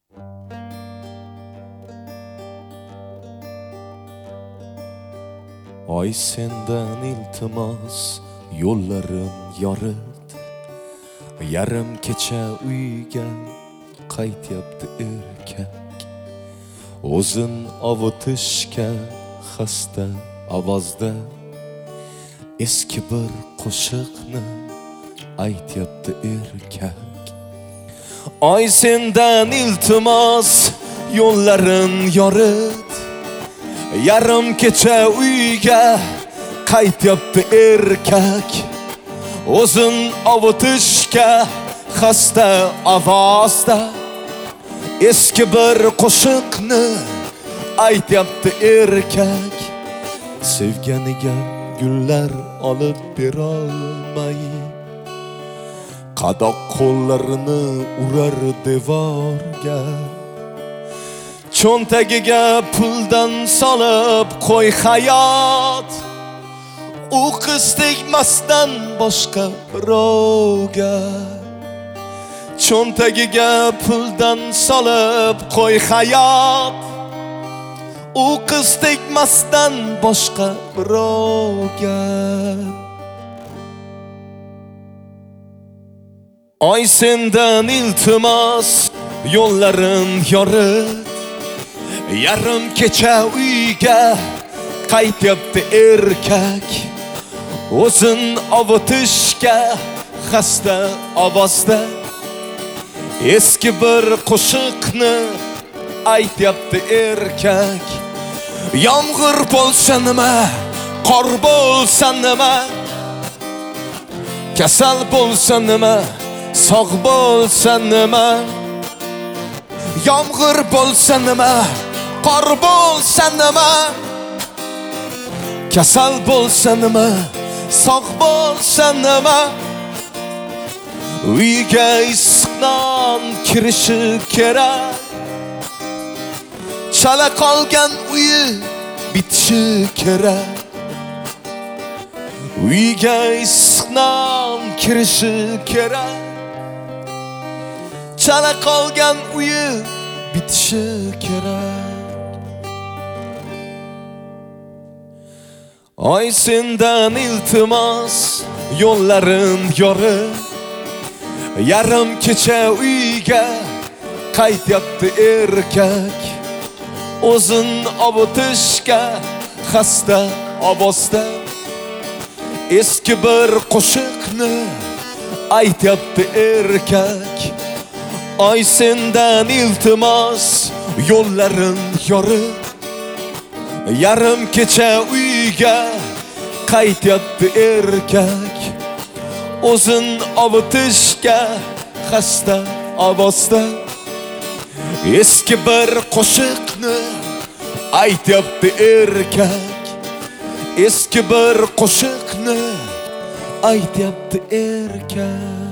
Oy sendan iltimos yo'llarim yorit, yarim kecha uyga qaytyapti erkak. O'zin ovutishga xasta ovozda eski bir qo'shiqni aytyapti erkak. Oy sendan iltimos yo'llarim yorit, yarim kecha uyga qaytyapti erkak. O'zin ovutishga xasta ovozda eski bir qo'shiqni aytyapti erkak. Sevganiga gullar olib berolmay qadoq qo'llarini urar devorga. Cho'ntagiga puldan solib qo'y hayot, u qiz tegmasdan boshqa birovga. Cho'ntagiga puldan solib qo'y hayot, u qiz tegmasdan boshqa birovga. Oy sendan iltimos yo'llarim yorit, yarim kecha uyga qaytyapti erkak. O'zin ovutishga xasta ovozda eski bir qo'shiqni aytyapti erkak. Yomg'ir bo'lsa nima, qor bo'lsa nima, kasal bo'lsa nima, sog' bo'lsa nima. Yomg'ir bo'lsa nima, qor bo'lsa nima, kasal bo'lsa nima, sog' bo'lsa nima. Uyga issiqdan kirishi kerak, chala qolgan uyi bitishi kerak. Uyga issiqdan kirishi kerak, chala qolgan uyi bitishi kerak. Oy sendan iltimos yo'llarim yorit, yarim kecha uyga qaytyapti erkak. O'zin ovutishga xasta ovozda eski bir qo'shiqni aytyapti erkak. Oy sendan iltimos yo'llarim yorit, yarim kecha uyga qaytyapti erkak. O'zin ovutishga xasta ovozda eski bir qo'shiqni aytyapti erkak. Eski bir qo'shiqni aytyapti erkak.